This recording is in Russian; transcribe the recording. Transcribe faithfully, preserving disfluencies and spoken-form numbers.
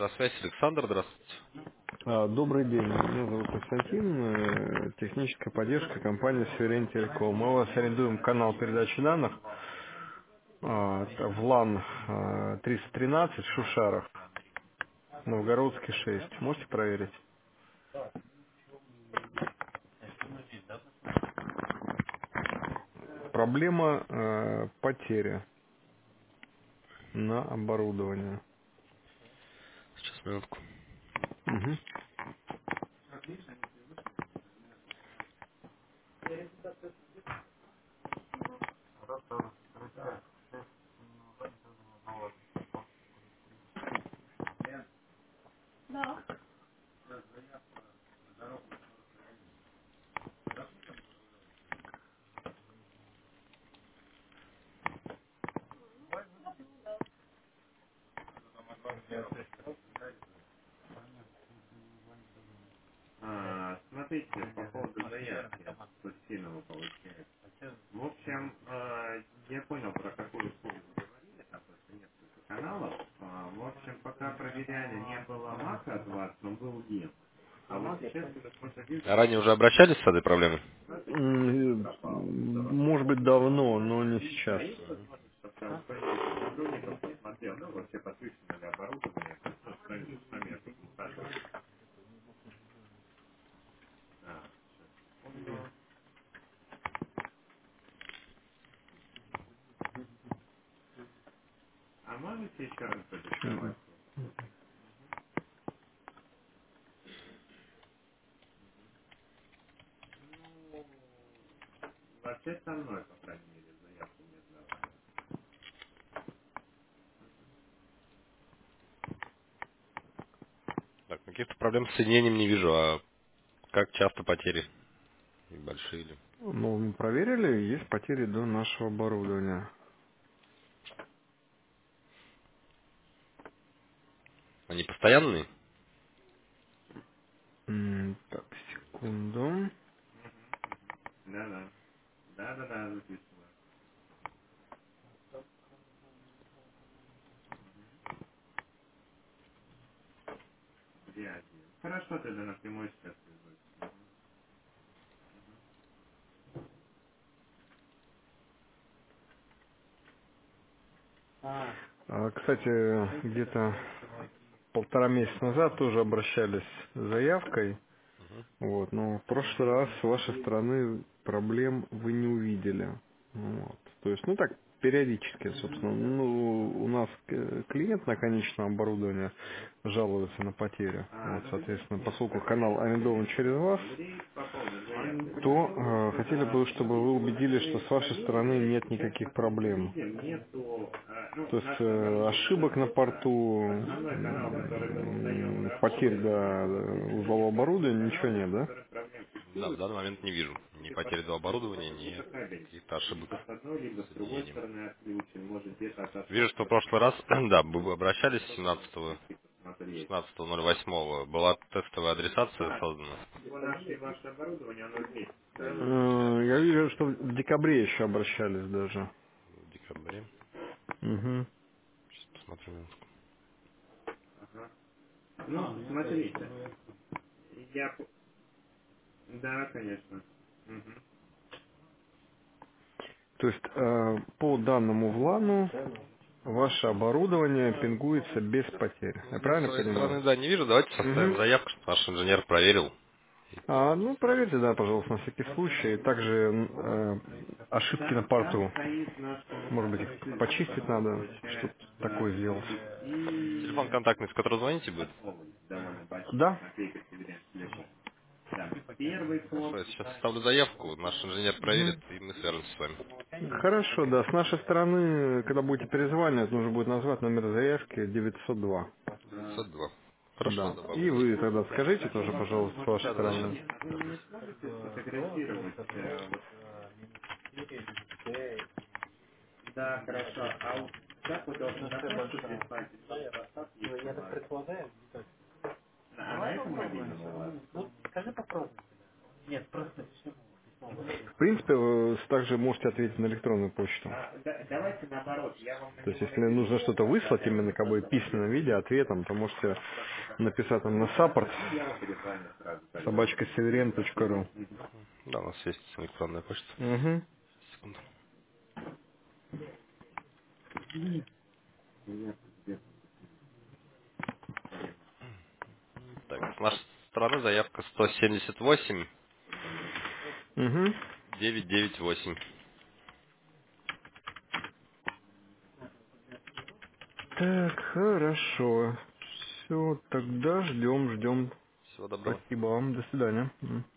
Связь Александр, здравствуйте. А, Добрый день, меня зовут Константин, э, техническая поддержка компании Сферен Телеком. Мы у вас арендуем канал передачи данных а, это в лан а, триста тринадцать в Шушарах, Новгородский шесть. Можете проверить? Проблема э, потери на оборудование. Сейчас, минутку. Мгм. А, смотрите, по поводу заявки постельного получается. В общем, э, я понял, про какую услугу вы говорили, там просто несколько каналов. А, в общем, пока проверяли, не было мака от вас, но был гим. А вот сейчас, когда просто вижу, А ранее уже обращались с этой проблемой? смотрите, М, по поводу Может быть давно, но не а сейчас. есть возможность, чтобы там кто-нибудь из сотрудников посмотрел, ну, вообще подключено ли оборудование, то есть, ну, с вами, с вами, чтобы не спрашивать. А, сейчас, секунду. А можете еще раз продиктовать? Ну, вообще со мной, по крайней мере, заявку не сдавали. Так, каких-то проблем с соединением не вижу, а как часто потери? И большие ли? Ну, мы проверили, есть потери до нашего оборудования. Они постоянные? М, Так, секунду. Да-да. Да-да-да, записываю. Где один? Хорошо, тогда напрямую сейчас свяжусь. А, Кстати, где-то полтора месяца назад тоже обращались с заявкой. Мгм. Вот, но в прошлый раз с вашей стороны проблем вы не увидели. Вот. То есть, ну так, периодически, собственно. Ну, у нас к- клиент на конечное оборудование жалуется на потери. А, Вот, ну вы соответственно, нет, поскольку канал смотрите. арендован через вас, Андрей по поводу заявки то говорил, э, что хотели бы, да, чтобы вы смотрите, вот убедились, что мы с вашей стороны проверили, нет сейчас, никаких насколько проблем. видим, нету, э, ну, То есть наше э, оборудование ошибок на работает, порту, основной канал, который мы сдаем, м, потерь работает, до нету э, каких-то узлового нестандартных оборудования, ничего каналов, нет, с да? которыми проблем Да, в существует. данный момент не вижу. Ни Типа, потери до оборудования, ну, ни либо кабель каких-то ошибок либо с одной, либо с с другой соединением. стороны отключен, может где-то Вижу, отошел что в кто-то, прошлый раз, да, вы обращались семнадцатого, прийти посмотреть. шестнадцатого ноль восьмого. Была тестовая адресация Да, создана всего наше и ваше оборудование, оно вместе стоит. Э, Я вижу, что в декабре еще обращались даже. в декабре. Угу. Сейчас посмотрю. минутку. Ага. Ну, смотрите, я... п- Да, конечно. Мгм. То есть э, по данному влану ваше оборудование пингуется без потерь. Ну, Я я с правильно своей стороны, понимаю? да, не вижу. Давайте составим Угу. заявку, чтобы наш инженер проверил. И А, ну, свяжется. проверьте, да, пожалуйста, на всякий случай. Также э, ошибки на Та- Там порту. стоит наш Может быть, их коммуникационный центр, почистить надо, что-то получается, такое сделать. Телефон и контактный, с которого звоните, будет? торговый довольно большой, Да? наклейка Северин Телеком. Да. Первый Хорошо, вход. я сейчас составлю заявку, наш инженер проверит, Мгм. и мы свяжемся с вами. Хорошо, да. С нашей стороны, когда будете перезванивать, нужно будет назвать номер заявки девятьсот два. а, девятьсот два. Хорошо, Да. И добавлю. вы тогда скажите Такой тоже, вопрос, пожалуйста, с может вашей Да, да, да, сейчас стороны. а вы не свяжусь. сможете сфотографировать э, вот. Да, хорошо. А у- как вы должны на почту прислать или может WhatsApp есть у вас? А на этом мобильном у вас? В принципе, принципе, вы также можете ответить на электронную почту. А, да- давайте наоборот, я вам на То есть, него если нужно напишу, что-то выслать тогда именно вы как бы в письменном виде, ответом, то можете просто какой-то написать там на результат саппорт дадите, я вам перезвоню сразу по собачка электронной северен почте. точка ру. Да, у нас есть электронная почта. Угу. Секунду. Так, с нашей стороны заявка сто семьдесят восемь Угу. девятьсот девяносто восемь. Так, хорошо. Все, тогда ждем, ждем. Всего доброго. Спасибо вам. До свидания. М.